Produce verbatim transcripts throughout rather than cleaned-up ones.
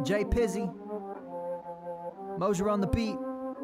Jay Pizzy, Mosier on the beat.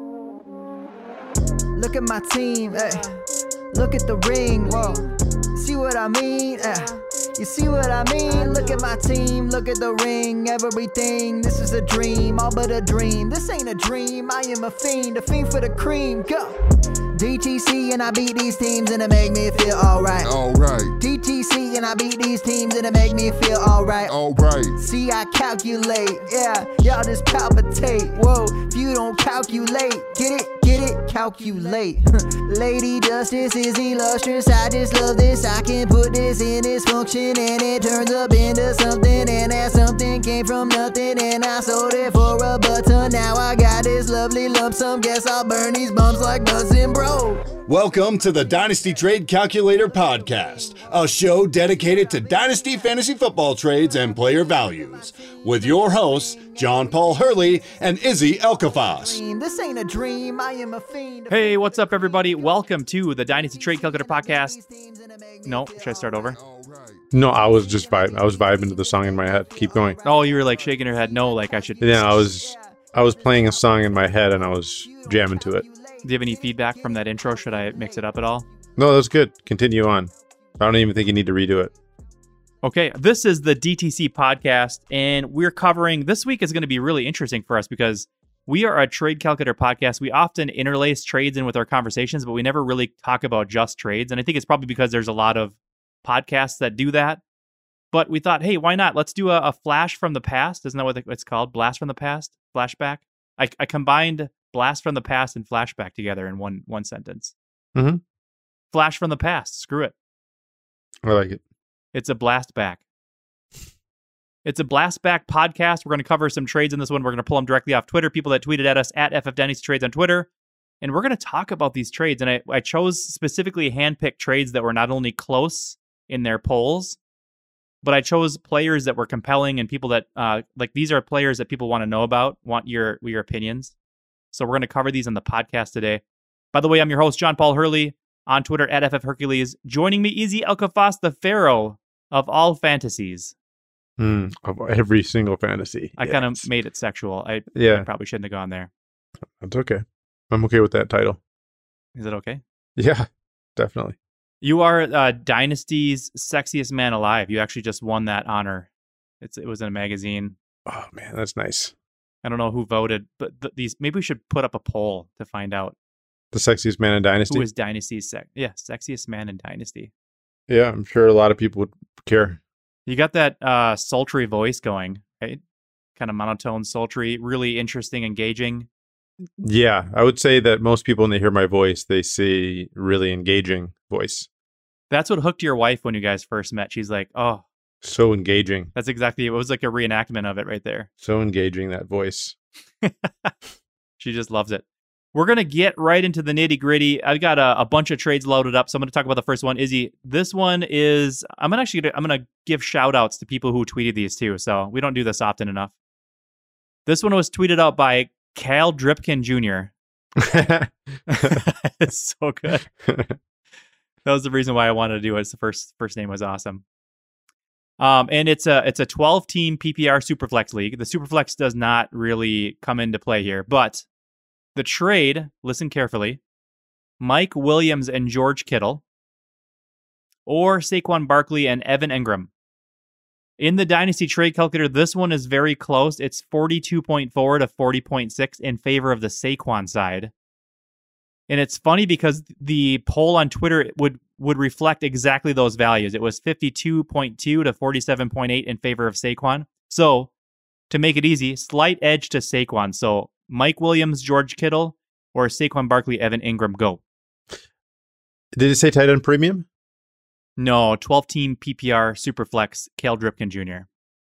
Look at my team, eh. Look at the ring, whoa. See what I mean, eh. You see what I mean? Look at my team, look at the ring, everything. This is a dream, all but a dream. This ain't a dream, I am a fiend, a fiend for the cream. Go! D T C and I beat these teams and it make me feel alright. Alright. D T C and I beat these teams and it make me feel alright. Alright. See, I calculate, yeah, y'all just palpitate. Whoa, if you don't calculate, get it, get it, calculate. Lady Justice is illustrious, I just love this. I can put this in its function and it turns up into something, and that something came from nothing and I sold it for a button. Now I got this lovely lump sum, guess I'll burn these bumps like buzzing, bro. Welcome to the Dynasty Trade Calculator Podcast, a show dedicated to Dynasty Fantasy Football trades and player values, with your hosts, John Paul Hurley and Izzy Elkafas. This ain't a dream, I am a fiend. Hey, what's up, everybody? Welcome to the Dynasty Trade Calculator Podcast. No, should I start over? No, I was just vibing. I was vibing to the song in my head. Keep going. Oh, you were like shaking your head. No, like I should. Yeah, I was. I was playing a song in my head and I was jamming to it. Do you have any feedback from that intro? Should I mix it up at all? No, that was good. Continue on. I don't even think you need to redo it. Okay, this is the D T C podcast, and we're covering, this week is going to be really interesting for us because we are a trade calculator podcast. We often interlace trades in with our conversations, but we never really talk about just trades. And I think it's probably because there's a lot of podcasts that do that. But we thought, hey, why not? Let's do a, a flash from the past. Isn't that what it's called? Blast from the past? Flashback? I, I combined blast from the past and flashback together in one one sentence. Mm-hmm. Flash from the past. Screw it. I like it. It's a blast back. It's a blast back podcast. We're going to cover some trades in this one. We're going to pull them directly off Twitter. People that tweeted at us at F F Dynasty Trades on Twitter. And we're going to talk about these trades. And I, I chose specifically handpicked trades that were not only close in their polls, but I chose players that were compelling and people that, uh, like, these are players that people want to know about, want your your opinions. So we're going to cover these on the podcast today. By the way, I'm your host, John Paul Hurley, on Twitter at F F Hercules. Joining me, Izzy Elkafas, the pharaoh of all fantasies. Mm, of every single fantasy. I yes. kind of made it sexual. I, yeah. I probably shouldn't have gone there. That's okay. I'm okay with that title. Is it okay? Yeah, definitely. You are uh, Dynasty's sexiest man alive. You actually just won that honor. It's It was in a magazine. Oh, man, that's nice. I don't know who voted, but th- these maybe we should put up a poll to find out. The sexiest man in Dynasty? Who is Dynasty's sex? Yeah, sexiest man in Dynasty. Yeah, I'm sure a lot of people would care. You got that uh, sultry voice going, right? Kind of monotone, sultry, really interesting, engaging. Yeah, I would say that most people, when they hear my voice, they see really engaging voice. That's what hooked your wife when you guys first met. She's like, oh. So engaging. That's exactly, it was like a reenactment of it right there. So engaging, that voice. She just loves it. We're going to get right into the nitty gritty. I've got a, a bunch of trades loaded up, so I'm going to talk about the first one. Izzy, this one is, I'm gonna actually, I'm going to give shout outs to people who tweeted these too, so we don't do this often enough. This one was tweeted out by Cal Dripkin Junior It's so good. That was the reason why I wanted to do it. The first first name was awesome. Um, and it's a it's a twelve team P P R Superflex league. The Superflex does not really come into play here, but the trade, listen carefully, Mike Williams and George Kittle, or Saquon Barkley and Evan Engram. In the Dynasty Trade Calculator, this one is very close. It's forty-two point four to forty point six in favor of the Saquon side. And it's funny because the poll on Twitter would, would reflect exactly those values. It was fifty-two point two to forty-seven point eight in favor of Saquon. So, to make it easy, slight edge to Saquon. So, Mike Williams, George Kittle, or Saquon Barkley, Evan Engram, go. Did it say tight end premium? No, twelve team P P R Superflex, Cal Dripkin Junior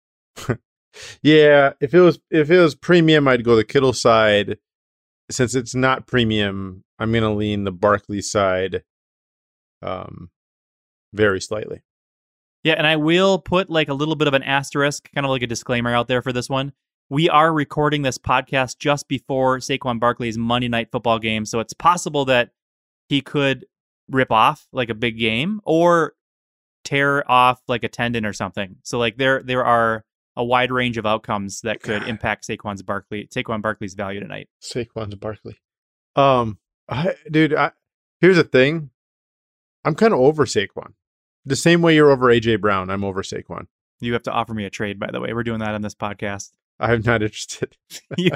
Yeah, if it was if it was premium, I'd go the Kittle side. Since it's not premium, I'm going to lean the Barkley side um, very slightly. Yeah, and I will put like a little bit of an asterisk, kind of like a disclaimer out there for this one. We are recording this podcast just before Saquon Barkley's Monday Night Football game, so it's possible that he could rip off like a big game or tear off like a tendon or something. So like there there are a wide range of outcomes that could impact Saquon's Barkley, Saquon Barkley's value tonight. Saquon's Barkley. Um, I, dude, I, here's the thing. I'm kind of over Saquon. The same way you're over A J Brown, I'm over Saquon. You have to offer me a trade, by the way. We're doing that on this podcast. I'm not interested. Yeah.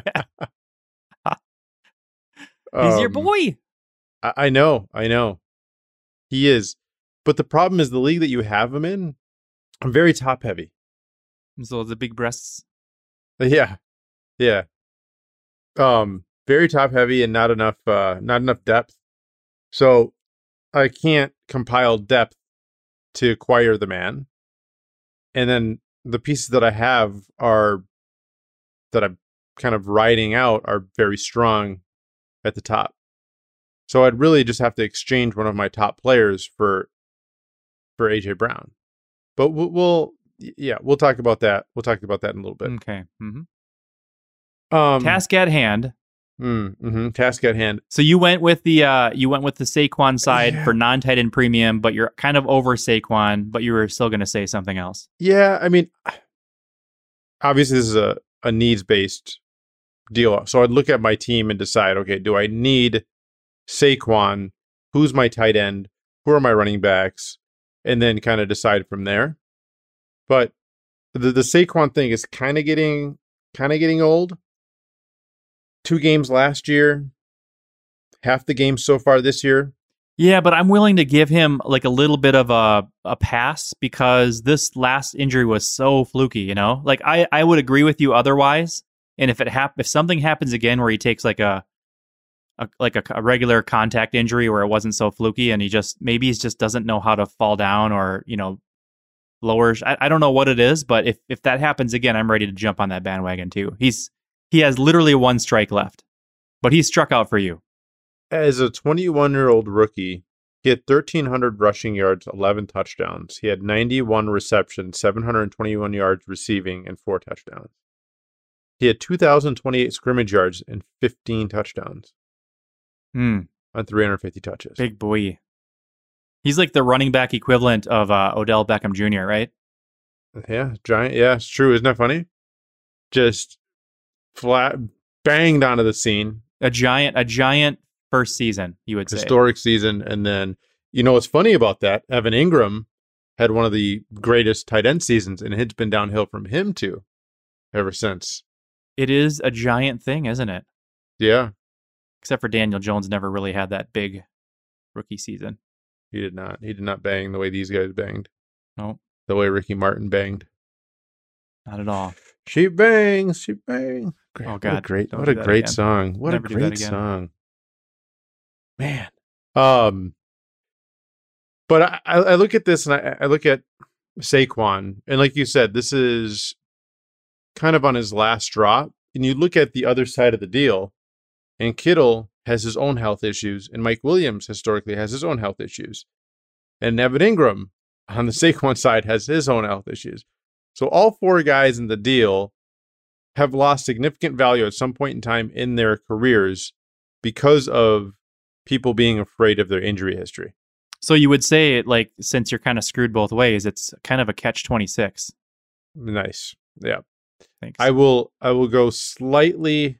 He's your Um, boy. I, I know, I know. He is. But the problem is the league that you have him in, I'm very top heavy. So the big breasts. Yeah. Yeah. Um, very top heavy and not enough uh not enough depth. So I can't compile depth to acquire the man. And then the pieces that I have are that I'm kind of riding out are very strong at the top. So I'd really just have to exchange one of my top players for for A J Brown. But we'll, we'll yeah, we'll talk about that. We'll talk about that in a little bit. Okay. Mm-hmm. Um, Task at hand. Mm, mm-hmm, task at hand. So you went with the uh, you went with the Saquon side Yeah. for non-tight end premium, but you're kind of over Saquon, but you were still going to say something else. Yeah, I mean, obviously this is a, a needs-based deal. So I'd look at my team and decide, okay, do I need Saquon? Who's my tight end? Who are my running backs? And then kind of decide from there. But the, the Saquon thing is kind of getting kind of getting old. Two games last year, half the games so far this year. Yeah, but I'm willing to give him like a little bit of a, a pass because this last injury was so fluky, you know? Like I, I would agree with you otherwise. And if it hap- if something happens again where he takes like a, a like a, a regular contact injury where it wasn't so fluky and he just maybe he just doesn't know how to fall down or, you know, lowers. I, I don't know what it is, but if if that happens again, I'm ready to jump on that bandwagon too. He's he has literally one strike left, but he struck out for you. As a twenty-one-year-old rookie, he had thirteen hundred rushing yards, eleven touchdowns. He had ninety-one receptions, seven hundred twenty-one yards receiving, and four touchdowns. He had two thousand twenty-eight scrimmage yards and fifteen touchdowns Hmm. on three hundred fifty touches. Big boy. He's like the running back equivalent of uh, Odell Beckham Junior, right? Yeah, giant. Yeah, it's true. Isn't that funny? Just flat banged onto the scene. A giant, a giant first season, you would say. Historic season. And then, you know what's funny about that? Evan Ingram had one of the greatest tight end seasons, and it's been downhill from him too ever since. It is a giant thing, isn't it? Yeah, Except for Daniel Jones never really had that big rookie season. he did not. He did not bang the way these guys banged. No, The way Ricky Martin banged. not at all. She bangs, she bangs. Great, Oh, what God, a great, don't what do a that great again. song. What Never a do that great again. song. Man. Um, but I, I I look at this and I, I look at Saquon, and like you said, this is kind of on his last drop. And you look at the other side of the deal, and Kittle has his own health issues, and Mike Williams historically has his own health issues. And Evan Ingram on the Saquon side has his own health issues. So all four guys in the deal have lost significant value at some point in time in their careers because of people being afraid of their injury history. So you would say, like, since you're kind of screwed both ways, it's kind of a catch twenty-six. Nice. Yeah. Thanks. I will I will go slightly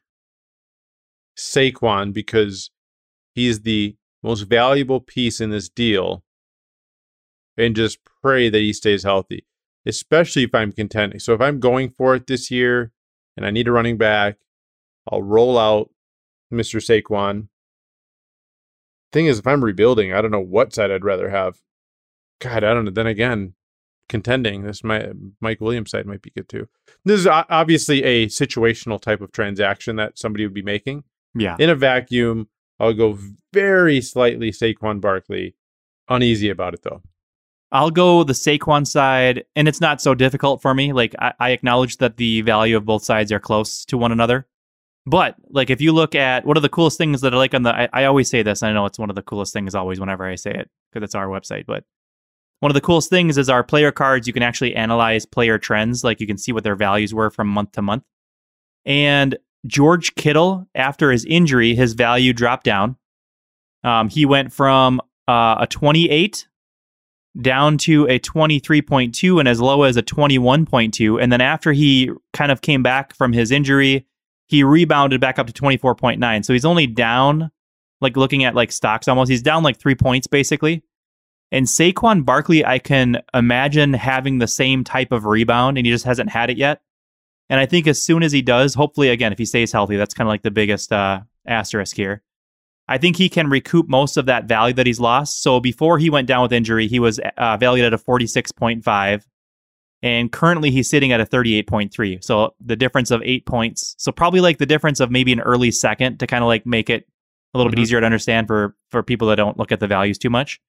Saquon because he's the most valuable piece in this deal, and just pray that he stays healthy, especially if I'm contending. So if I'm going for it this year and I need a running back, I'll roll out Mister Saquon. Thing is, if I'm rebuilding, I don't know what side I'd rather have. God, I don't know. Then again, contending, this might Mike Williams side might be good too. This is o- obviously a situational type of transaction that somebody would be making. yeah. In a vacuum, I'll go very slightly Saquon Barkley. Uneasy about it though. I'll go the Saquon side, and it's not so difficult for me. Like, I, I acknowledge that the value of both sides are close to one another. But, like, if you look at one of the coolest things that I like on the, I, I always say this, and I know it's one of the coolest things always whenever I say it, because it's our website, but one of the coolest things is our player cards. You can actually analyze player trends. Like, you can see what their values were from month to month. And George Kittle, after his injury, his value dropped down. Um, he went from uh, a twenty-eight down to a twenty-three point two and as low as a twenty-one point two. And then after he kind of came back from his injury, he rebounded back up to twenty-four point nine. So he's only down, like looking at like stocks almost, he's down like three points basically. And Saquon Barkley, I can imagine having the same type of rebound, and he just hasn't had it yet. And I think as soon as he does, hopefully, again, if he stays healthy, that's kind of like the biggest uh, asterisk here. I think he can recoup most of that value that he's lost. So before he went down with injury, he was uh, valued at a forty-six point five. And currently he's sitting at a thirty-eight point three. So the difference of eight points. So probably like the difference of maybe an early second to kind of like make it a little mm-hmm. bit easier to understand for, for people that don't look at the values too much.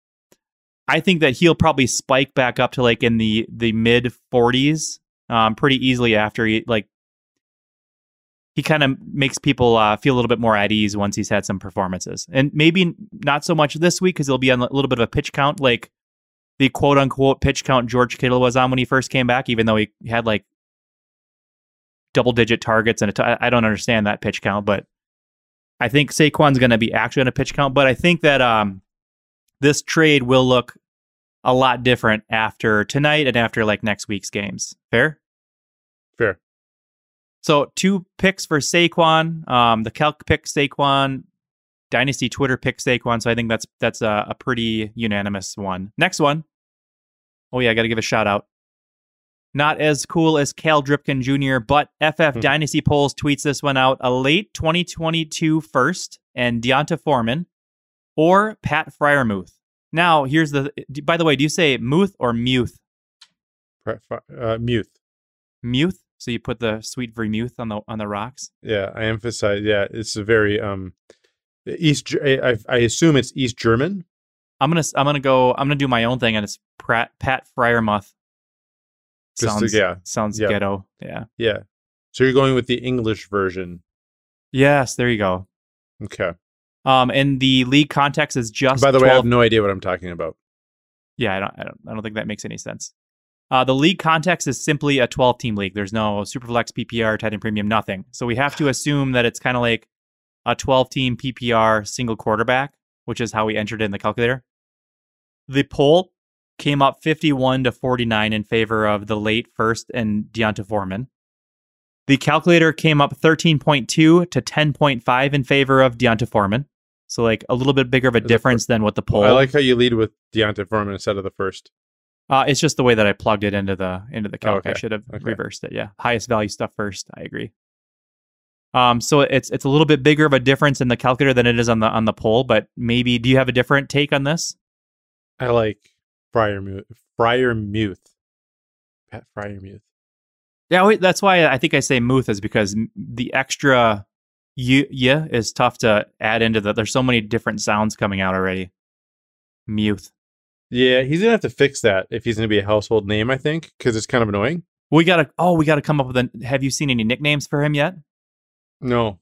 I think that he'll probably spike back up to like in the, the mid forties um, pretty easily after he like, he kind of makes people uh, feel a little bit more at ease once he's had some performances. And maybe not so much this week because he'll be on a little bit of a pitch count, like the quote unquote pitch count George Kittle was on when he first came back, even though he had like double digit targets. And a t- I don't understand that pitch count, but I think Saquon's going to be actually on a pitch count. But I think that um, this trade will look a lot different after tonight and after like next week's games. Fair? Fair. So two picks for Saquon. Um, the Calc pick Saquon, Dynasty Twitter pick Saquon. So I think that's that's a, a pretty unanimous one. Next one. Oh yeah, I got to give a shout out. Not as cool as Cal Dripkin Junior, but F F hmm. Dynasty Polls tweets this one out. A late twenty twenty-two first and Deonta Foreman or Pat Freiermuth. Now here's the. By the way, do you say Muth or Muth? Uh, Muth. Muth. So you put the sweet vermouth on the on the rocks. Yeah, I emphasize. Yeah, it's a very um, East. I, I assume it's East German. I'm gonna I'm gonna go. I'm gonna do my own thing, and it's Pat Pat Freiermuth. Sounds to, yeah sounds yeah. ghetto. Yeah. Yeah. So you're going with the English version. Yes, there you go. Okay. Um, and the league context is just. By the twelve way, I have no idea what I'm talking about. Yeah, I don't. I don't. I don't think that makes any sense. Uh, the league context is simply a twelve-team league. There's no Superflex, P P R, tight end premium, nothing. So we have to assume that it's kind of like a twelve-team P P R single quarterback, which is how we entered it in the calculator. The poll came up fifty-one to forty-nine in favor of the late first and Deonta Foreman. The calculator came up thirteen point two to ten point five in favor of Deonta Foreman. So like a little bit bigger of a difference than what the poll. I like how you lead with Deonta Foreman instead of the first. Uh, it's just the way that I plugged it into the into the calc. Oh, okay. I should have okay. reversed it. Yeah, highest value stuff first. I agree. Um, so it's it's a little bit bigger of a difference in the calculator than it is on the on the poll. But maybe do you have a different take on this? I like Freiermuth. Freiermuth. Pat Freiermuth. Yeah, wait, that's why I think I say Muth is because the extra y yeah is tough to add into the. There's so many different sounds coming out already. Muth. Yeah, he's gonna have to fix that if he's gonna be a household name, I think, because it's kind of annoying. We gotta. Oh, we gotta come up with a. Have you seen any nicknames for him yet? No.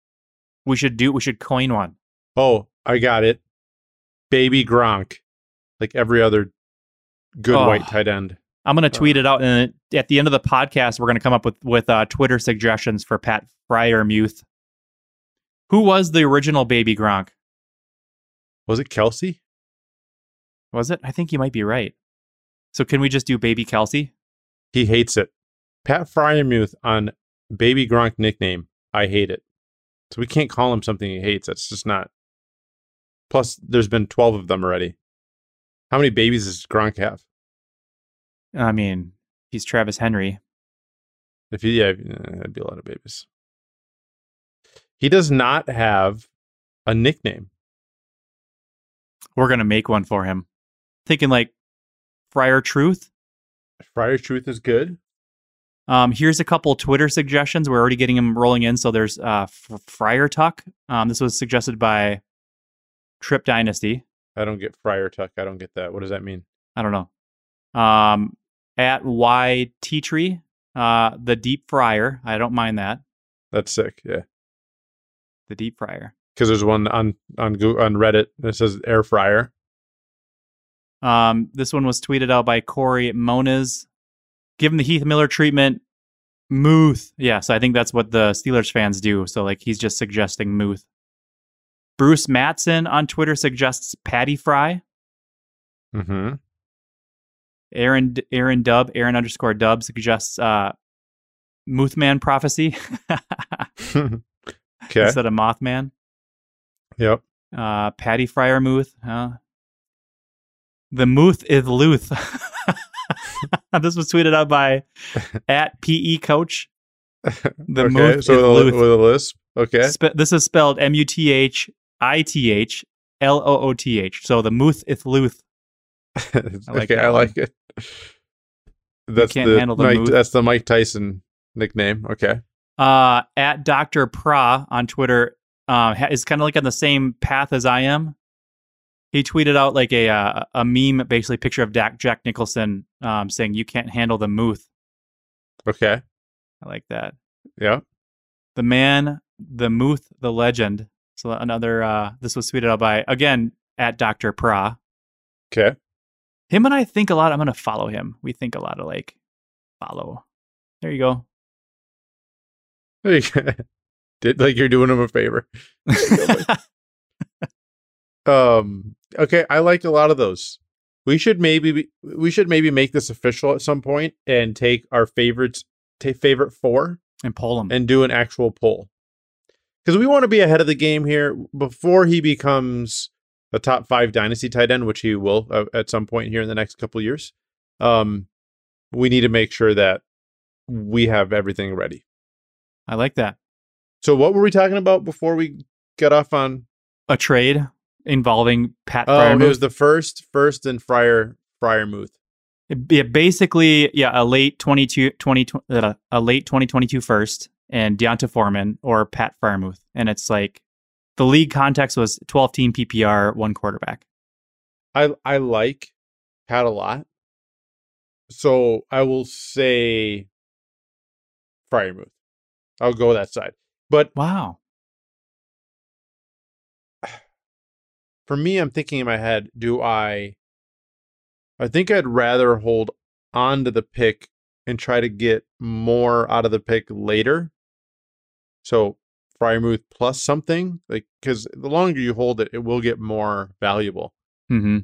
We should do. We should coin one. Oh, I got it. Baby Gronk, like every other good oh, white tight end. I'm gonna tweet uh, it out, and at the end of the podcast, we're gonna come up with with uh, Twitter suggestions for Pat Freiermuth. Who was the original Baby Gronk? Was it Kelsey? Was it? I think you might be right. So can we just do Baby Kelsey? He hates it. Pat Freiermuth on Baby Gronk nickname. I hate it. So we can't call him something he hates. That's just not. Plus, there's been twelve of them already. How many babies does Gronk have? I mean, he's Travis Henry. If he, yeah, that'd be a lot of babies. He does not have a nickname. We're gonna make one for him. Thinking like Friar Truth. Friar Truth is good. Um, here's a couple Twitter suggestions. We're already getting them rolling in. So there's uh, F- Friar Tuck. Um, this was suggested by Trip Dynasty. I don't get Friar Tuck. I don't get that. What does that mean? I don't know. Um, at Y T Tree, uh, the Deep Fryer. I don't mind that. That's sick. Yeah, the Deep Fryer. Because there's one on on Go- on Reddit that says air fryer. Um, this one was tweeted out by Corey Moniz. Give him the Heath Miller treatment. Muth. Yeah, so I think that's what the Steelers fans do. So like he's just suggesting Muth. Bruce Matson on Twitter suggests Patty Fry. Mm-hmm. Aaron Aaron Dub, Aaron underscore Dub suggests uh, Mothman prophecy Okay. instead of Mothman. Yep. Uh, Patty Fryer Muth. Huh? The Muth is Luth. This was tweeted out by at P E Coach. The okay. Muth So is with a, Luth. with a lisp. Okay. Spe- this is spelled M U T H I T H L O O T H. So the Muth is Luth. I like okay. that I one. like it. That's can't the, handle the Mike, Muth. that's the Mike Tyson nickname. Okay. Uh, at Doctor Pra on Twitter uh, ha- is kind of like on the same path as I am. He tweeted out like a uh, a meme, basically picture of Dak, Jack Nicholson um, saying, "You can't handle the Muth." Okay. I like that. Yeah. The man, the Muth, the legend. So another. Uh, this was tweeted out by again at Doctor Pra. Okay. Him and I think a lot. I'm gonna follow him. We think a lot alike. Follow. There you go. Did like you're doing him a favor. um. Okay. I like a lot of those. We should maybe be, we should maybe make this official at some point and take our favorites, take favorite four, And pull him. and do an actual poll because we want to be ahead of the game here before he becomes a top five dynasty tight end, which he will uh, at some point here in the next couple of years. Um, we need to make sure that we have everything ready. I like that. So what were we talking about before we got off on? A trade involving Pat Oh, Fryer. it was the first, first and Fryer, Fryer Muth. Yeah, basically, yeah, a late twenty-two, twenty, uh, a late twenty twenty-two first, and Deonta Foreman or Pat Fryermuth, and it's like the league context was twelve team P P R, one quarterback. I I like Pat a lot, so I will say Fryer Muth. I'll go that side, but Wow. for me, I'm thinking in my head, do I? I think I'd rather hold on to the pick and try to get more out of the pick later. So Fryermuth plus something, like because the longer you hold it, it will get more valuable. Mm-hmm.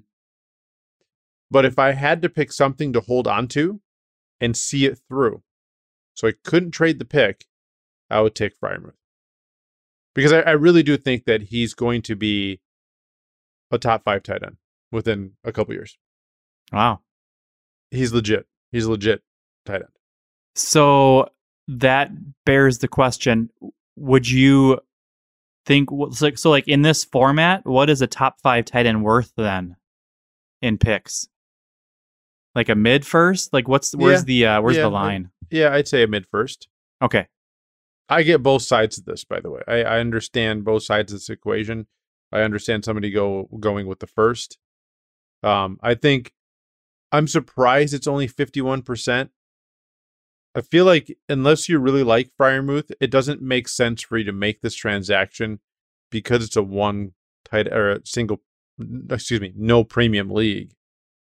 But if I had to pick something to hold on to and see it through, so I couldn't trade the pick, I would take Fryermuth. Because I, I really do think that he's going to be a top five tight end within a couple years. Wow. He's legit. He's legit tight end. So that bears the question: would you think so? So, like in this format, what is a top five tight end worth then in picks? Like a mid first? Like what's where's Yeah. the uh, where's Yeah, the line? Yeah, I'd say a mid first. Okay. I get both sides of this, by the way. I, I understand both sides of this equation. I understand somebody go going with the first. Um, I think I'm surprised it's only fifty-one percent. I feel like unless you really like Fryermuth, it doesn't make sense for you to make this transaction because it's a one tight or a single, excuse me, no premium league.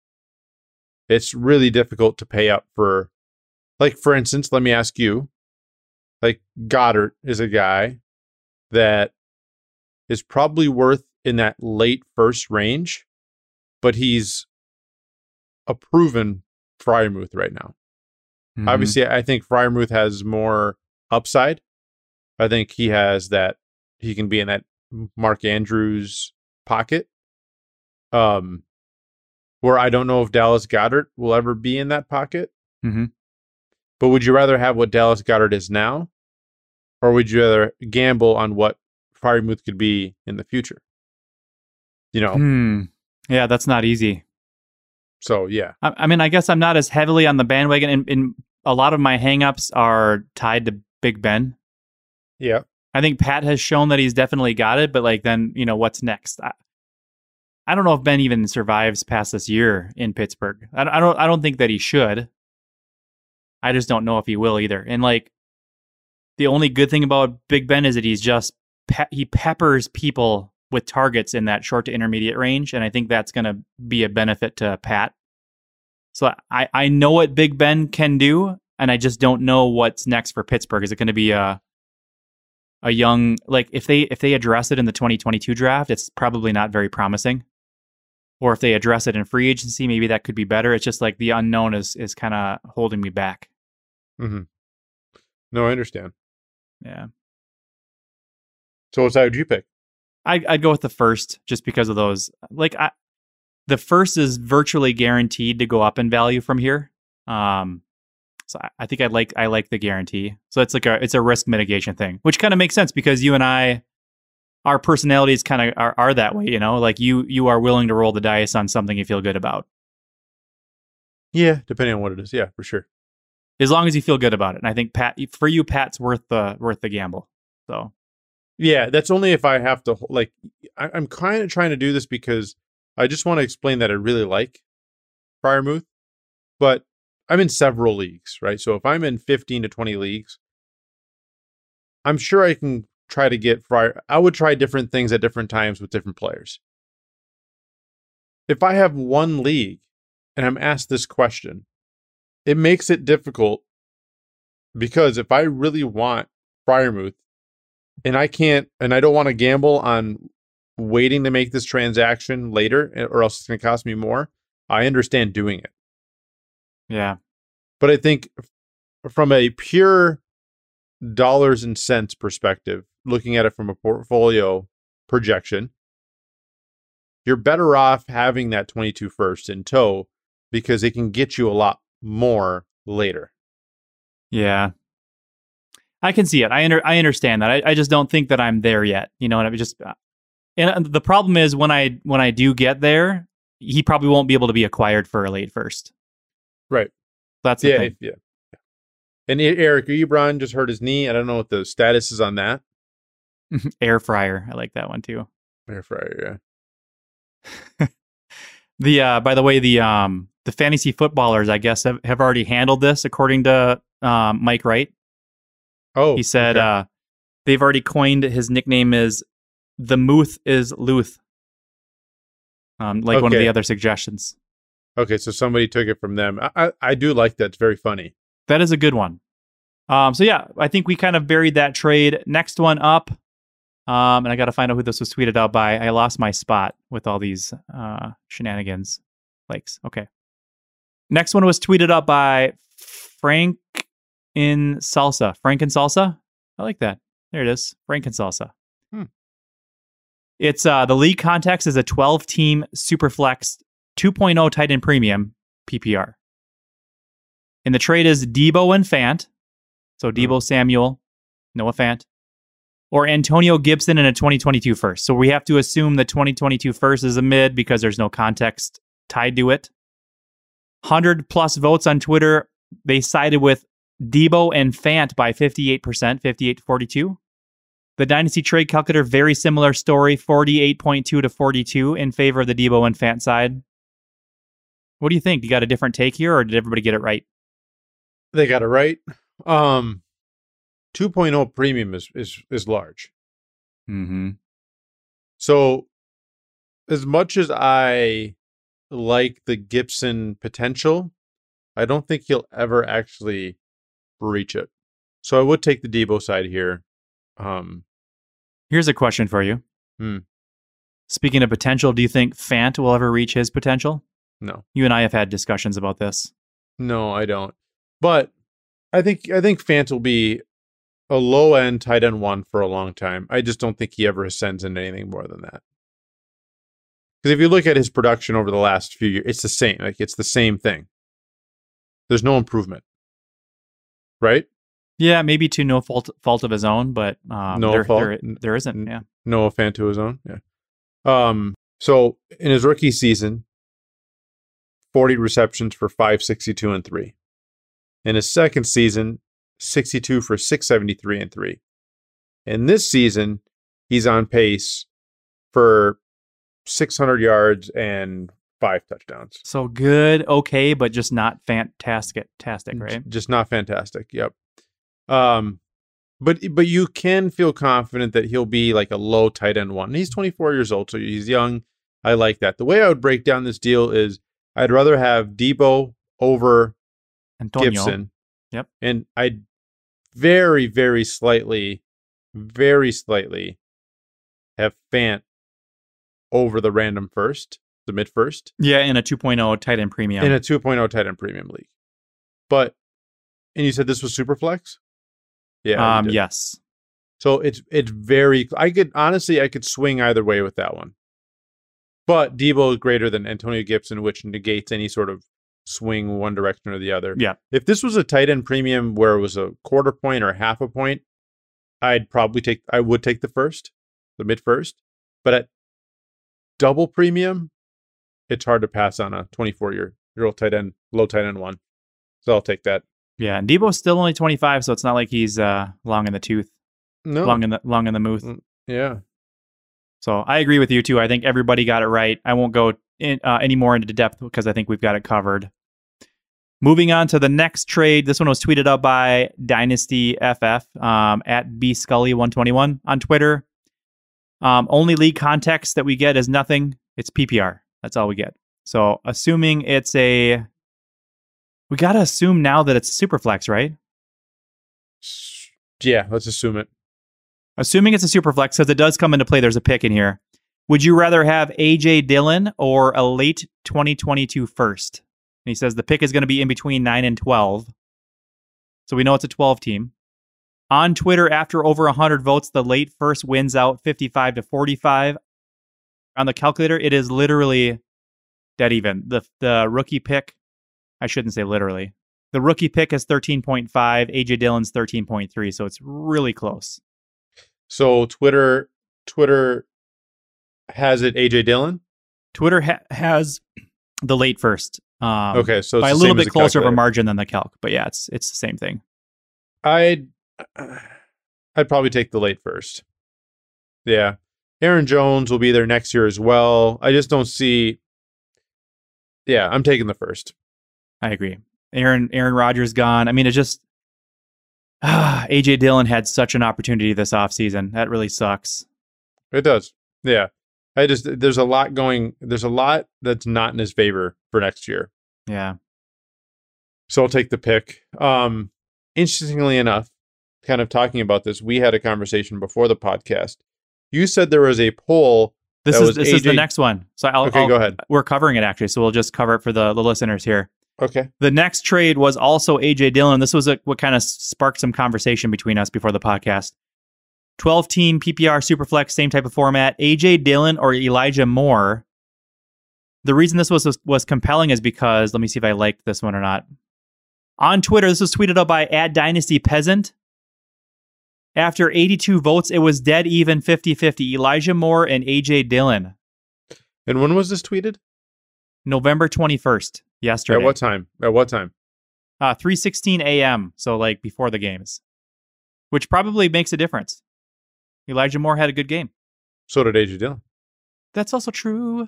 It's really difficult to pay up for, like, for instance, let me ask you, like Goddard is a guy that is probably worth in that late first range, but he's a proven Fryermuth right now. Mhm. Obviously, I think Fryermuth has more upside. I think he has that, he can be in that Mark Andrews pocket. Um, where I don't know if Dallas Goedert will ever be in that pocket. Mhm. But would you rather have what Dallas Goedert is now? Or would you rather gamble on what Fryermuth could be in the future? You know, Hmm. Yeah, that's not easy. so yeah. I, I mean, I guess I'm not as heavily on the bandwagon, and, and a lot of my hangups are tied to Big Ben. Yeah. I think Pat has shown that he's definitely got it, but like then, you know, what's next? I, I don't know if Ben even survives past this year in Pittsburgh. I, I don't. I don't think that he should. I just don't know if he will either. And like, the only good thing about Big Ben is that he's just pe- he peppers people with targets in that short to intermediate range, and I think that's going to be a benefit to Pat. So I I know what Big Ben can do, and I just don't know what's next for Pittsburgh. Is it going to be a a young, like if they if they address it in the twenty twenty-two draft, it's probably not very promising. or if they address it in free agency, maybe that could be better. It's just like the unknown is is kind of holding me back. Mm-hmm. No, I understand. Yeah. So what side would you pick? I, I'd go with the first, just because of those. Like, I, the first is virtually guaranteed to go up in value from here. Um, so I, I think I like I like the guarantee. So it's like a it's a risk mitigation thing, which kind of makes sense because you and I, our personalities kind of are, are that way. You know, like you you are willing to roll the dice on something you feel good about. Yeah, depending on what it is. Yeah, for sure. As long as you feel good about it. And I think Pat, for you, Pat's worth the worth the gamble. So yeah, that's only if I have to, like, I, I'm kind of trying to do this because I just want to explain that I really like Freiermuth, but I'm in several leagues, right? So if I'm in fifteen to twenty leagues, I'm sure I can try to get Fryer. I would try different things at different times with different players. If I have one league and I'm asked this question, it makes it difficult because if I really want Freiermuth and I can't, and I don't want to gamble on waiting to make this transaction later or else it's going to cost me more, I understand doing it. yeah. But I think from a pure dollars and cents perspective, looking at it from a portfolio projection, you're better off having that twenty-two first in tow because it can get you a lot more later. Yeah. I can see it. I under, I understand that. I, I just don't think that I'm there yet. You know what I mean? Just, and the problem is when I when I do get there, he probably won't be able to be acquired for a late first. Right. That's the yeah, thing. yeah. Yeah. And Eric Ebron just hurt his knee. I don't know what the status is on that. Air fryer. I like that one too. Air fryer, yeah. the uh, by the way, the um the fantasy footballers, I guess, have, have already handled this according to um, Mike Wright. Oh, he said okay. uh, they've already coined his nickname is the Muth is Luth. Um, like okay. one of the other suggestions. Okay, so somebody took it from them. I, I, I do like that. It's very funny. That is a good one. Um, so yeah, I think we kind of buried that trade. Next one up, um, and I got to find out who this was tweeted out by. I lost my spot with all these uh, shenanigans. Likes. Okay. Next one was tweeted up by Frank in Salsa. Frank in Salsa? I like that. There it is. Frank in Salsa. Hmm. It's uh, the league context is a twelve-team Superflex two point oh tight end premium P P R. And the trade is Debo and Fant. So Debo, oh. Samuel, Noah Fant. Or Antonio Gibson in a twenty twenty-two first. So we have to assume the twenty twenty-two first is a mid because there's no context tied to it. one hundred plus votes on Twitter. They sided with Debo and Fant by fifty-eight percent, fifty-eight to forty-two. The Dynasty Trade Calculator, very similar story, forty-eight point two to forty-two in favor of the Debo and Fant side. What do you think? You got a different take here, or did everybody get it right? They got it right. Um, two point oh premium is is is large. Mm-hmm. So, as much as I like the Gibson potential, I don't think he'll ever actually reach it. So I would take the Debo side here. Um, Here's a question for you. Hmm. Speaking of potential, do you think Fant will ever reach his potential? No. You and I have had discussions about this. No, I don't. But I think I think Fant will be a low end tight end one for a long time. I just don't think he ever ascends into anything more than that. Because if you look at his production over the last few years, it's the same. Like it's the same thing. There's no improvement, right? Yeah, maybe to no fault fault of his own, but um, no there, fault. there, there isn't. Yeah, no Fant to his own. Yeah. Um. So in his rookie season, forty receptions for five sixty-two and three. In his second season, sixty-two for six seventy-three and three. And this season, he's on pace for six hundred yards and five touchdowns. So good, okay, but just not fantastic, fantastic, right? Just not fantastic. Yep. Um, but but you can feel confident that he'll be like a low tight end one. He's twenty-four years old, so he's young. I like that. The way I would break down this deal is I'd rather have Debo over Antonio. Gibson. Yep. And I'd very, very slightly, very slightly have Fant over the random first. the mid first. Yeah, in a two point oh tight end premium. In a two point oh tight end premium league. But, and you said this was Superflex? Yeah. Um, yes. So it's it's very, I could, honestly, I could swing either way with that one. But Debo is greater than Antonio Gibson, which negates any sort of swing one direction or the other. Yeah. If this was a tight end premium where it was a quarter point or half a point, I'd probably take, I would take the first, the mid first. But at double premium, it's hard to pass on a twenty-four year old tight end, low tight end one. So I'll take that. Yeah, and Debo's still only twenty-five, so it's not like he's uh, long in the tooth, No. long in the long in the mooth. Yeah. So I agree with you too. I think everybody got it right. I won't go in, uh, any more into depth because I think we've got it covered. Moving on to the next trade. This one was tweeted out by Dynasty F F um, at B Scully one twenty-one on Twitter. Um, only league context that we get is nothing. It's P P R. That's all we get. So assuming it's a, we got to assume now that it's a super flex, right? Yeah, let's assume it. Assuming it's a super flex, because it does come into play, there's a pick in here. Would you rather have A J Dillon or a late twenty twenty-two first? And he says the pick is going to be in between nine and twelve. So we know it's a twelve team. On Twitter, after over one hundred votes, the late first wins out fifty-five to forty-five. On the calculator, it is literally dead even. The, the rookie pick, I shouldn't say literally. The rookie pick is thirteen point five. A J Dillon's thirteen point three. So it's really close. So Twitter, Twitter has it A J Dillon? Twitter ha- has the late first. Um, Okay, so it's by a the little same as bit the closer of a calculator. margin than the calc, but yeah, it's it's the same thing. I'd I'd probably take the late first. Yeah. Aaron Jones will be there next year as well. I just don't see. Yeah, I'm taking the first. I agree. Aaron Aaron Rodgers gone. I mean, it just ah, A J Dillon had such an opportunity this offseason. That really sucks. It does. Yeah. I just there's a lot going there's a lot that's not in his favor for next year. Yeah. So I'll take the pick. Um interestingly enough, kind of talking about this, we had a conversation before the podcast. You said there was a poll. This that is was this A J is the next one. So I'll, Okay, I'll- go ahead. We're covering it actually, so we'll just cover it for the, the listeners here. Okay. The next trade was also A J Dillon. This was a, what kind of sparked some conversation between us before the podcast. twelve team P P R Superflex, same type of format. A J Dillon or Elijah Moore. The reason this was was compelling is because, let me see if I liked this one or not. On Twitter, this was tweeted out by at Dynasty Peasant. After eighty-two votes, it was dead even fifty-fifty. Elijah Moore and A J Dillon. And when was this tweeted? November twenty-first, yesterday. At what time? At what time? Uh, three sixteen a.m., so like before the games. Which probably makes a difference. Elijah Moore had a good game. So did A J Dillon. That's also true.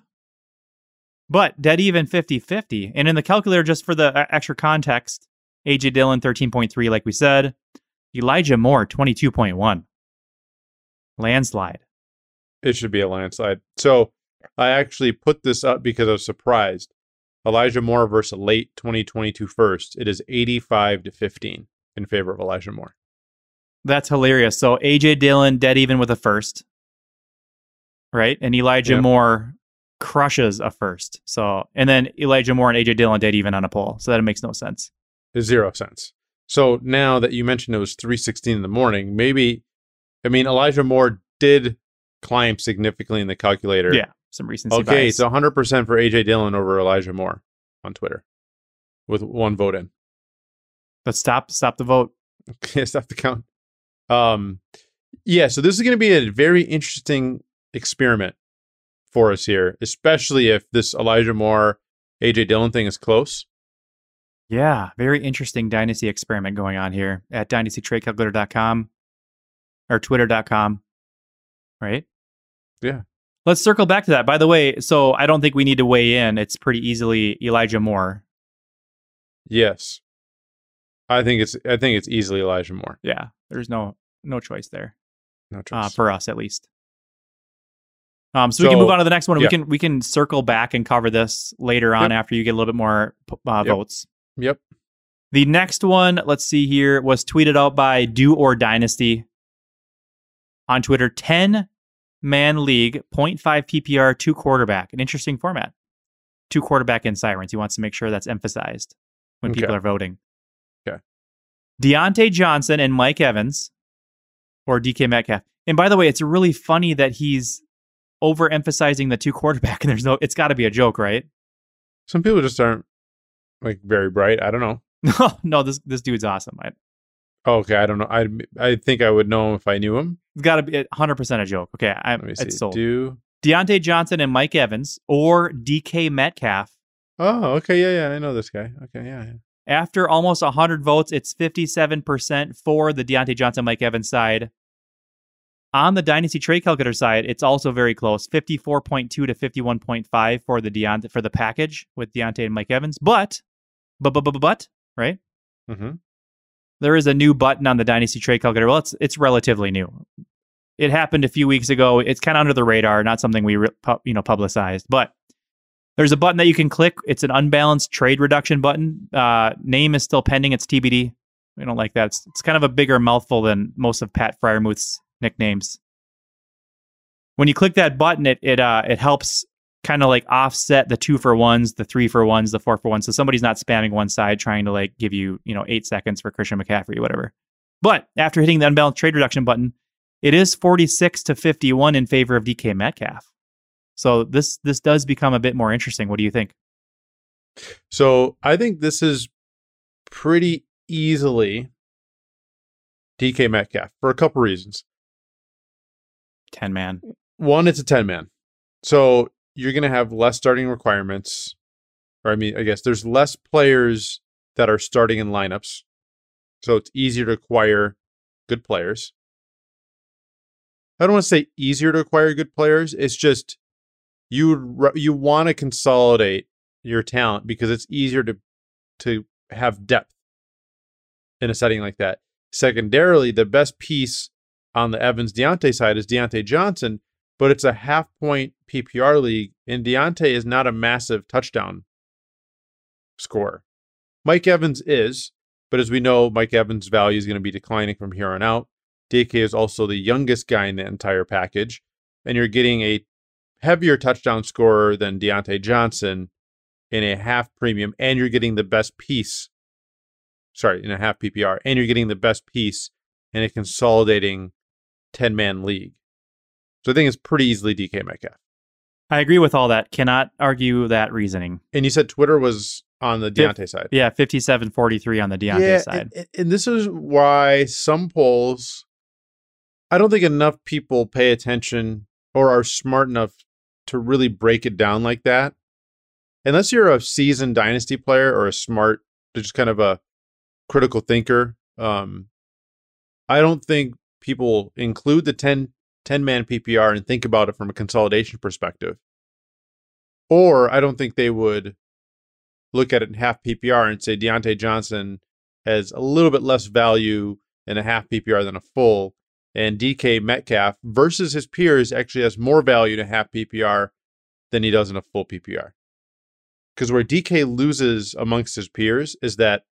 But dead even fifty-fifty. And in the calculator, just for the extra context, A J Dillon thirteen point three, like we said. Elijah Moore twenty-two point one. Landslide. It should be a landslide. So I actually put this up because I was surprised. Elijah Moore versus a late twenty twenty-two first. It is eighty-five to fifteen in favor of Elijah Moore. That's hilarious. So A J Dillon dead even with a first. Right? And Elijah Yep. Moore crushes a first. So, and then Elijah Moore and A J Dillon dead even on a poll. So that makes no sense. It's zero sense. So now that you mentioned it was three sixteen in the morning, maybe, I mean, Elijah Moore did climb significantly in the calculator. Yeah. Some recency Okay, bias. it's one hundred percent for A J Dillon over Elijah Moore on Twitter with one vote in. Let's stop, stop the vote. Okay, stop the count. Um, yeah, so this is going to be a very interesting experiment for us here, especially if this Elijah Moore, A J Dillon thing is close. Yeah, very interesting dynasty experiment going on here at dynasty trade calculator dot com or twitter dot com, right? Yeah. Let's circle back to that. By the way, so I don't think we need to weigh in. It's pretty easily Elijah Moore. Yes. I think it's I think it's easily Elijah Moore. Yeah, there's no no choice there No uh, choice. for us at least. Um, so, we can So, move on to the next one. yeah. We can we can circle back and cover this later on Yep. after you get a little bit more uh, Yep. votes. Yep. The next one, let's see here, was tweeted out by Do or Dynasty on Twitter. ten man league, zero point five P P R, two quarterback. An interesting format. two quarterback in sirens. He wants to make sure that's emphasized when Okay. people are voting. Okay. Deontay Johnson and Mike Evans or D K Metcalf. And by the way, it's really funny that he's overemphasizing the two quarterback and there's no, it's got to be a joke, right? Some people just aren't like very bright. I don't know. No, no, this this dude's awesome. I, Oh, okay, I don't know. I I think I would know him if I knew him. it's got to be one hundred percent a joke. Okay, I'm, Let me see. it's sold. Do Deontay Johnson and Mike Evans or D K Metcalf. oh, okay, yeah, yeah, I know this guy. Okay, yeah, yeah. After almost one hundred votes, it's fifty-seven percent for the Deontay Johnson, Mike Evans side. On the Dynasty Trade Calculator side, it's also very close, fifty-four point two to fifty-one point five for the Deontay, for the package with Deontay and Mike Evans. But, but, but, but, but, right? Mm-hmm. There is a new button on the Dynasty Trade Calculator. Well, it's it's relatively new. It happened a few weeks ago. It's kind of under the radar, not something we re- pu- you know publicized. But there's a button that you can click. It's an unbalanced trade reduction button. Uh, name is still pending. It's T B D. We don't like that. It's, it's kind of a bigger mouthful than most of Pat Fryermuth's nicknames. When you click that button, it it uh, it helps kind of like offset the two for ones, the three for ones, the four for ones. So somebody's not spamming one side trying to like give you, you know, eight seconds for Christian McCaffrey or whatever. But after hitting the unbalanced trade reduction button, it is forty-six to fifty-one in favor of D K Metcalf. So this this does become a bit more interesting. What do you think? So I think this is pretty easily D K Metcalf for a couple reasons. ten man. One, it's a ten man. So you're going to have less starting requirements. Or I mean, I guess there's less players that are starting in lineups. So it's easier to acquire good players. I don't want to say easier to acquire good players. It's just you you want to consolidate your talent because it's easier to to have depth in a setting like that. Secondarily, the best piece on the Evans Deontay side is Deontay Johnson, but it's a half point P P R league, and Deontay is not a massive touchdown scorer. Mike Evans is, but as we know, Mike Evans' value is going to be declining from here on out. D K is also the youngest guy in the entire package, and you're getting a heavier touchdown scorer than Deontay Johnson in a half premium, and you're getting the best piece, sorry, in a half P P R, and you're getting the best piece in a consolidating ten-man league. So I think it's pretty easily D K Metcalf. I agree with all that. Cannot argue that reasoning. And you said Twitter was on the Deontay side. Yeah, fifty-seven forty-three on the Deontay yeah, side. And, and this is why some polls, I don't think enough people pay attention or are smart enough to really break it down like that. Unless you're a seasoned Dynasty player or a smart, just kind of a critical thinker, um, I don't think people include the ten, ten-man P P R and think about it from a consolidation perspective. Or I don't think they would look at it in half P P R and say Deontay Johnson has a little bit less value in a half P P R than a full, and D K Metcalf versus his peers actually has more value in a half P P R than he does in a full P P R. Because where D K loses amongst his peers is that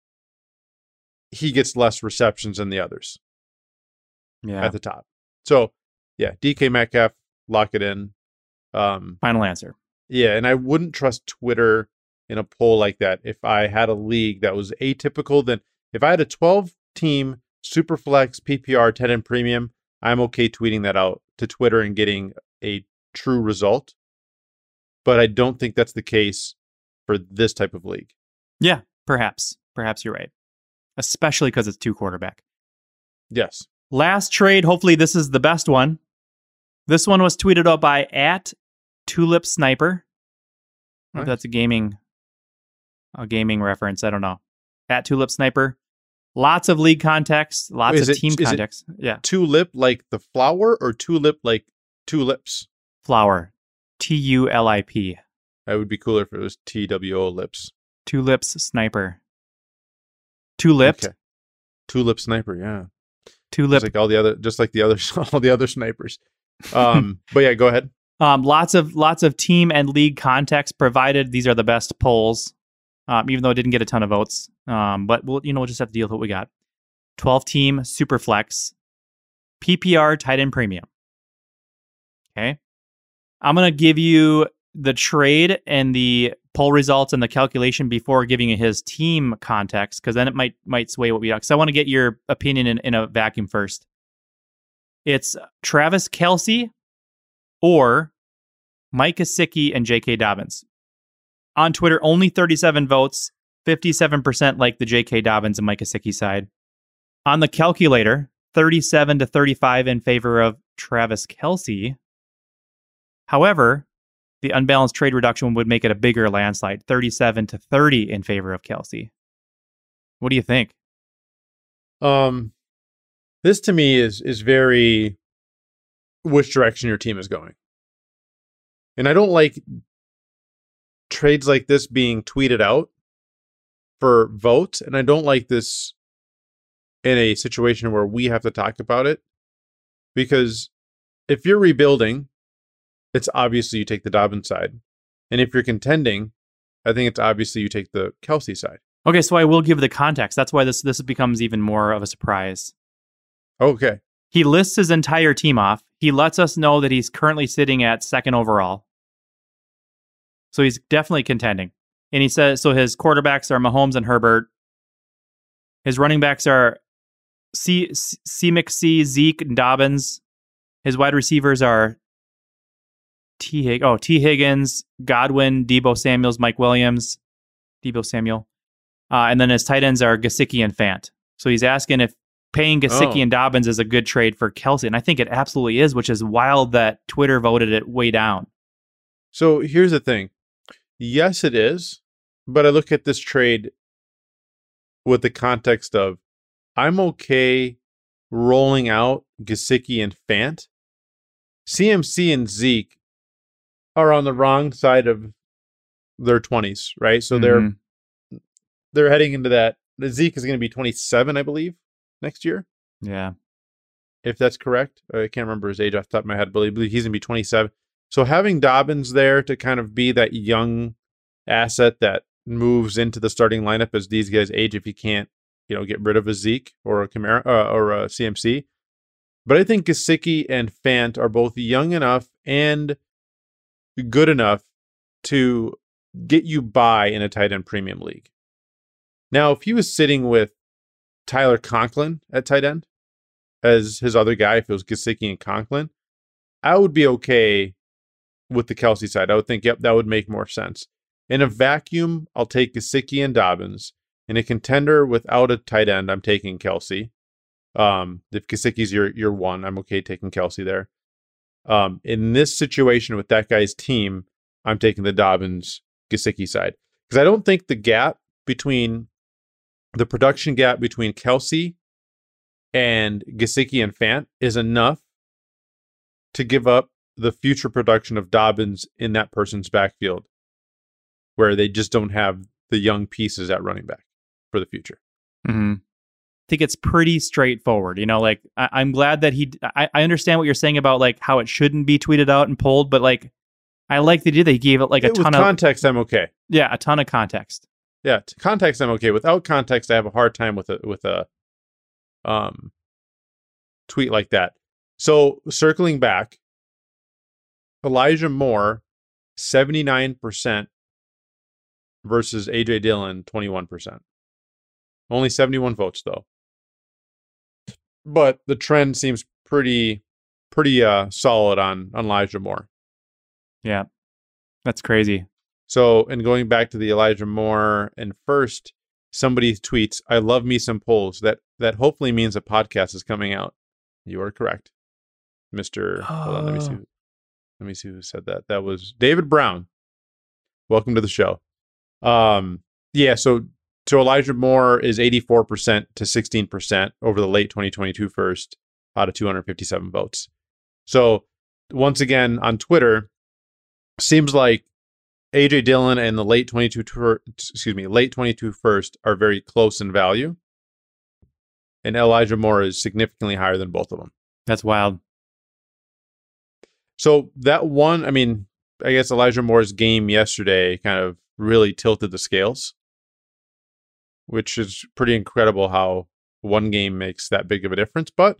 he gets less receptions than the others Yeah. at the top. So, yeah, D K Metcalf, lock it in. Um, Final answer. yeah, and I wouldn't trust Twitter in a poll like that if I had a league that was atypical. Then if I had a twelve-team Superflex P P R ten and premium, I'm okay tweeting that out to Twitter and getting a true result. But I don't think that's the case for this type of league. Yeah, perhaps. Perhaps you're right. Especially because it's two quarterback. Yes. Last trade, hopefully this is the best one. This one was tweeted out by at Tulip Sniper. I don't know if Nice. that's a gaming a gaming reference. I don't know. At Tulip Sniper. Lots of league context, lots Is of it- team is it- context. Yeah. Tulip like the flower or tulip like tulips? Flower. T U L I P. That would be cooler if it was T W O lips. Tulips Sniper. Tulipped. Okay. Tulip sniper, yeah. Tulip. Just like all the other, just like the other, all the other snipers. Um, but yeah, go ahead. Um, lots of lots of team and league context provided. These are the best polls, um, even though it didn't get a ton of votes. Um, but we'll you know we'll just have to deal with what we got. twelve team Superflex, P P R tight end premium. Okay, I'm gonna give you the trade and the poll results and the calculation before giving his team context, because then it might might sway what we talk. So I want to get your opinion in, in a vacuum first. It's Travis Kelce or Mike Gesicki and J K. Dobbins. On Twitter, only thirty-seven votes, fifty-seven percent like the J K. Dobbins and Mike Gesicki side. On the calculator, thirty-seven to thirty-five in favor of Travis Kelce. However, the unbalanced trade reduction would make it a bigger landslide, thirty-seven to thirty in favor of Kelce. What do you think? Um, this to me is is very which direction your team is going. And I don't like trades like this being tweeted out for votes, and I don't like this in a situation where we have to talk about it, because if you're rebuilding, it's obviously you take the Dobbins side. And if you're contending, I think it's obviously you take the Kelce side. Okay, so I will give the context. That's why this this becomes even more of a surprise. Okay. He lists his entire team off. He lets us know that he's currently sitting at second overall. So he's definitely contending. And he says, so his quarterbacks are Mahomes and Herbert. His running backs are C, C McC, Zeke, and Dobbins. His wide receivers are T. Hig- oh, T. Higgins, Godwin, Deebo Samuels, Mike Williams, Deebo Samuel. Uh, and then his tight ends are Gesicki and Fant. So he's asking if paying Gesicki Oh. and Dobbins is a good trade for Kelce. And I think it absolutely is, which is wild that Twitter voted it way down. So here's the thing. Yes, it is. But I look at this trade with the context of I'm okay rolling out Gesicki and Fant. C M C and Zeke are on the wrong side of their twenties, right? So they're Mhm. they're heading into that. The Zeke is going to be twenty-seven, I believe, next year, Yeah. if that's correct. I can't remember his age off the top of my head, but I believe he's going to be twenty-seven. So having Dobbins there to kind of be that young asset that moves into the starting lineup as these guys age, if you can't, you know, get rid of a Zeke or a Camara uh, or a C M C. But I think Gesicki and Fant are both young enough and good enough to get you by in a tight end premium league. Now, if he was sitting with Tyler Conklin at tight end as his other guy, if it was Gesicki and Conklin, I would be okay with the Kelce side. I would think, yep, that would make more sense. In a vacuum, I'll take Gesicki and Dobbins. In a contender without a tight end, I'm taking Kelce. Um, if Gesicki's your your one, I'm okay taking Kelce there. Um, in this situation with that guy's team, I'm taking the Dobbins Gesicki side, because I don't think the gap between the production gap between Kelce and Gesicki and Fant is enough to give up the future production of Dobbins in that person's backfield, where they just don't have the young pieces at running back for the future. Mm-hmm. I think it's pretty straightforward. You know, like I- I'm glad that he. I-, I understand what you're saying about like how it shouldn't be tweeted out and polled, but like I like the idea they gave it like a With ton of context, I'm okay. yeah, a ton of context. Yeah, t- context, I'm okay. Without context, I have a hard time with a with a um tweet like that. So circling back, Elijah Moore, seventy-nine percent versus A J Dillon, twenty-one percent. Only seventy-one votes though. But the trend seems pretty pretty uh solid on, on Elijah Moore. Yeah, that's crazy. So, and going back to the Elijah Moore, and first, somebody tweets, I love me some polls. That that hopefully means a podcast is coming out. You are correct, Mister Hold on, let me see. Who, let me see who said that. That was David Brown. Welcome to the show. Um, yeah, so so Elijah Moore is eighty-four percent to sixteen percent over the late twenty twenty-two first out of two hundred fifty-seven votes. So once again on Twitter, seems like A J Dillon and the late twenty-two tour, excuse me, late twenty-two first are very close in value. And Elijah Moore is significantly higher than both of them. That's wild. So that one, I mean, I guess Elijah Moore's game yesterday kind of really tilted the scales, which is pretty incredible how one game makes that big of a difference, but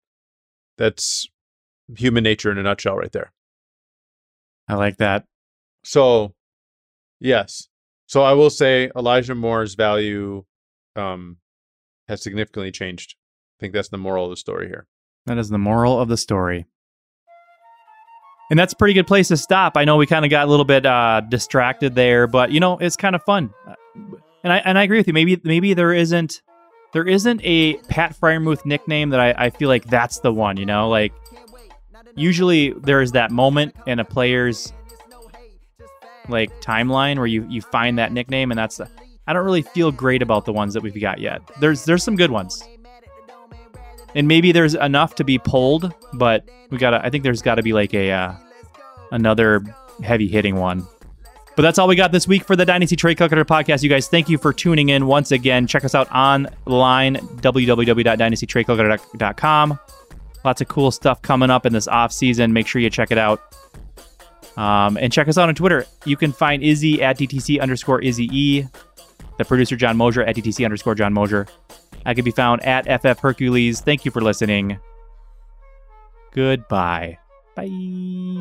that's human nature in a nutshell right there. I like that. So, yes. So I will say Elijah Moore's value um, has significantly changed. I think that's the moral of the story here. That is the moral of the story. And that's a pretty good place to stop. I know we kind of got a little bit uh, distracted there, but you know, it's kind of fun. And I and I agree with you. Maybe maybe there isn't there isn't a Pat Freiermuth nickname that I, I feel like that's the one. You know, like usually there is that moment in a player's like timeline where you you find that nickname, and that's the. I don't really feel great about the ones that we've got yet. There's there's some good ones. And maybe there's enough to be pulled, but we gotta. I think there's got to be like a uh, another heavy hitting one. But that's all we got this week for the Dynasty Trade Calculator podcast. You guys, thank you for tuning in once again. Check us out online, w w w dot dynasty trade calculator dot com. Lots of cool stuff coming up in this off season. Make sure you check it out. Um, and check us out on Twitter. You can find Izzy at D T C underscore Izzy E. The producer, John Mosier, at D T C underscore John Mosier. I can be found at F F Hercules. Thank you for listening. Goodbye. Bye.